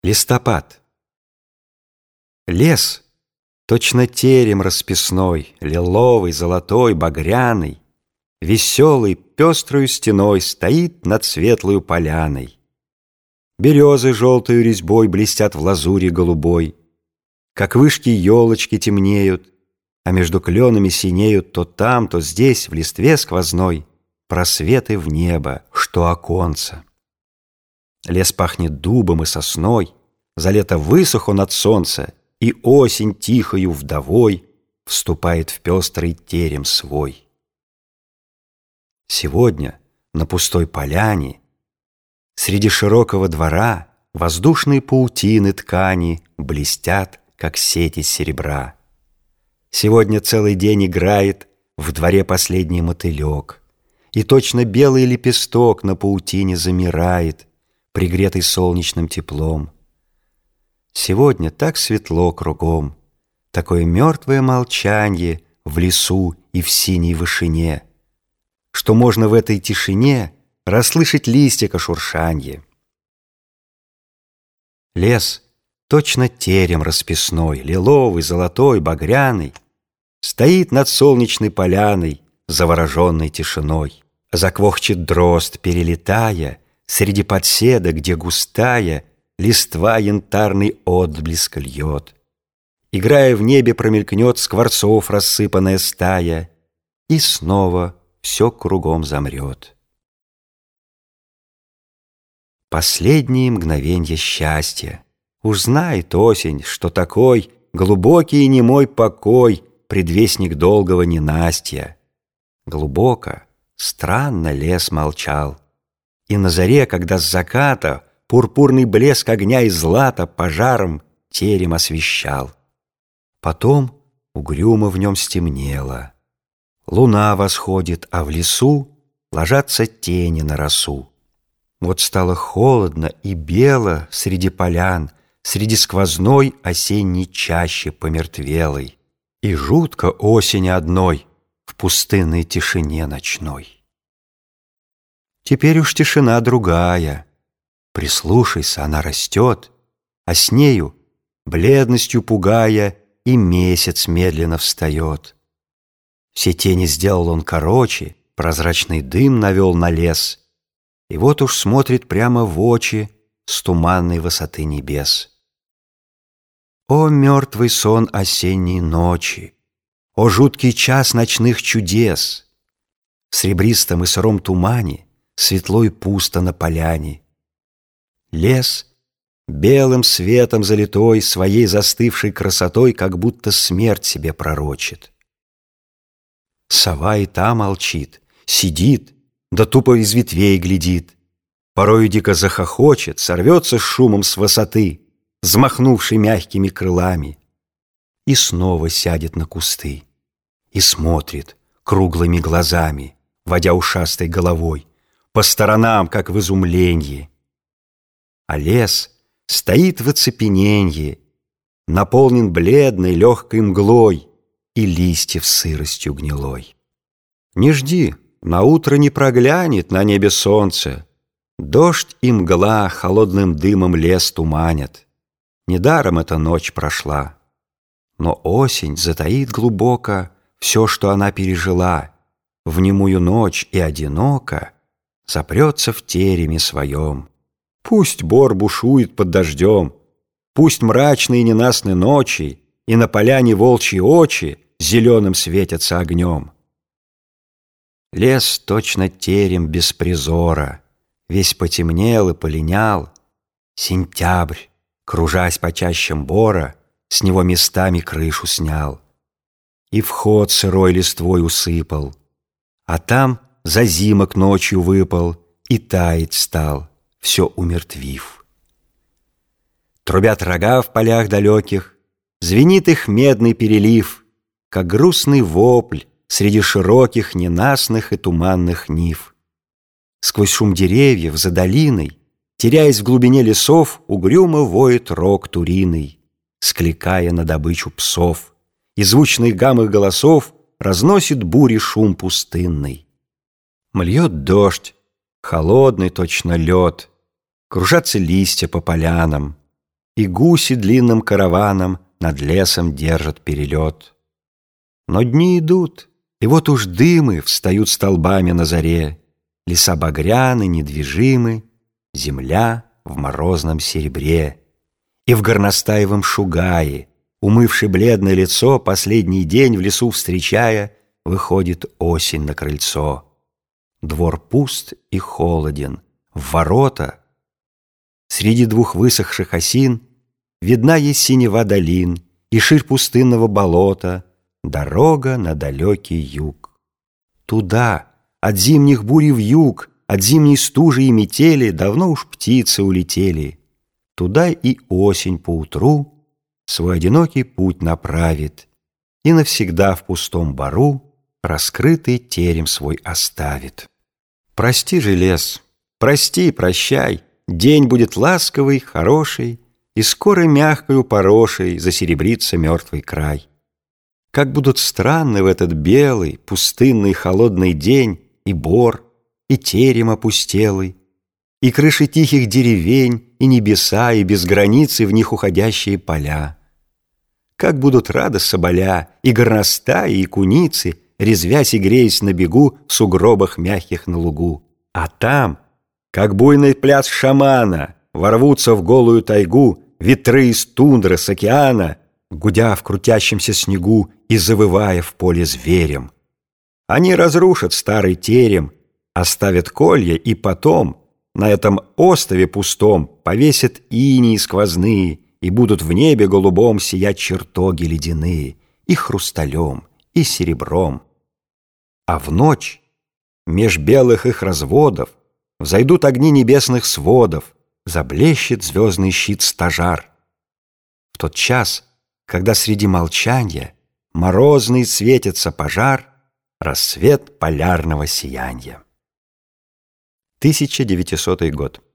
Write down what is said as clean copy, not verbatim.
Листопад. Лес, точно терем расписной, лиловый, золотой, багряный, веселый, пестрою стеной стоит над светлою поляной. Березы желтою резьбой блестят в лазури голубой, как вышки елочки темнеют, а между кленами синеют то там, то здесь, в листве сквозной, просветы в небо, что оконца. Лес пахнет дубом и сосной, за лето высох он от солнца, и осень тихою вдовой вступает в пестрый терем свой. Сегодня на пустой поляне среди широкого двора воздушные паутины ткани блестят, как сети серебра. Сегодня целый день играет в дворе последний мотылек, и точно белый лепесток на паутине замирает, пригретый солнечным теплом. Сегодня так светло кругом, такое мертвое молчанье в лесу и в синей вышине, что можно в этой тишине расслышать листика шуршанье. Лес, точно терем расписной, лиловый, золотой, багряный, стоит над солнечной поляной, завороженной тишиной. Заквохчет дрозд, перелетая среди подседа, где густая листва янтарный отблеск льет. Играя в небе, промелькнет скворцов рассыпанная стая, и снова все кругом замрет. Последние мгновенья счастья. Уж знает осень, что такой глубокий и немой покой, предвестник долгого ненастья. Глубоко, странно лес молчал, и на заре, когда с заката пурпурный блеск огня и злата пожаром терем освещал. Потом угрюмо в нем стемнело. Луна восходит, а в лесу ложатся тени на росу. Вот стало холодно и бело среди полян, среди сквозной осенней чащи помертвелой, и жутко осени одной в пустынной тишине ночной. Теперь уж тишина другая. Прислушайся, она растет, а с нею, бледностью пугая, и месяц медленно встает. Все тени сделал он короче, прозрачный дым навел на лес, и вот уж смотрит прямо в очи с туманной высоты небес. О, мертвый сон осенней ночи! О, жуткий час ночных чудес! В серебристом и сыром тумане светло и пусто на поляне. Лес, белым светом залитой, своей застывшей красотой как будто смерть себе пророчит. Сова и та молчит, сидит, да тупо из ветвей глядит. Порою дико захохочет, сорвется с шумом с высоты, взмахнувший мягкими крылами, и снова сядет на кусты и смотрит круглыми глазами, водя ушастой головой по сторонам, как в изумлении. А лес стоит в оцепененье, наполнен бледной легкой мглой и листьев сыростью гнилой. Не жди, наутро не проглянет на небе солнце, дождь и мгла холодным дымом лес туманят. Недаром эта ночь прошла, но осень затаит глубоко все, что она пережила, в немую ночь и одиноко запрется в тереме своем. Пусть бор бушует под дождем, пусть мрачные ненастные ночи и на поляне волчьи очи зеленым светятся огнем. Лес точно терем без призора, весь потемнел и полинял. Сентябрь, кружась по чащам бора, с него местами крышу снял и вход сырой листвой усыпал, а там зазимок ночью выпал и таять стал, все умертвив. Трубят рога в полях далеких, звенит их медный перелив, как грустный вопль среди широких, ненастных и туманных нив. Сквозь шум деревьев за долиной, теряясь в глубине лесов, угрюмо воет рог туриный, скликая на добычу псов, и звучный гам их голосов разносит бури шум пустынный. Мльет дождь, холодный точно лед, кружатся листья по полянам, и гуси длинным караваном над лесом держат перелет. Но дни идут, и вот уж дымы встают столбами на заре, леса багряны, недвижимы, земля в морозном серебре. И в горностаевом шугае, умывши бледное лицо, последний день в лесу встречая, выходит осень на крыльцо. Двор пуст и холоден, в ворота среди двух высохших осин видна есть синева долин и ширь пустынного болота, дорога на далекий юг. Туда, от зимних бурь в юг, от зимней стужи и метели давно уж птицы улетели. Туда и осень поутру свой одинокий путь направит и навсегда в пустом бору раскрытый терем свой оставит. Прости же, лес, прости, прощай, день будет ласковый, хороший, и скоро мягкою порошей засеребрится мертвый край. Как будут странны в этот белый, пустынный, холодный день и бор, и терем опустелый, и крыши тихих деревень, и небеса, и без границы в них уходящие поля. Как будут рады соболя, и горностаи, и куницы, резвясь и греясь на бегу в сугробах мягких на лугу. А там, как буйный пляс шамана, ворвутся в голую тайгу ветры из тундры с океана, гудя в крутящемся снегу и завывая в поле зверем. Они разрушат старый терем, оставят колья и потом на этом острове пустом повесят инии сквозные и будут в небе голубом сиять чертоги ледяные и хрусталем, и серебром. А в ночь меж белых их разводов взойдут огни небесных сводов, заблещет звездный щит стажар. В тот час, когда среди молчанья морозный светится пожар, рассвет полярного сиянья. 1900 год.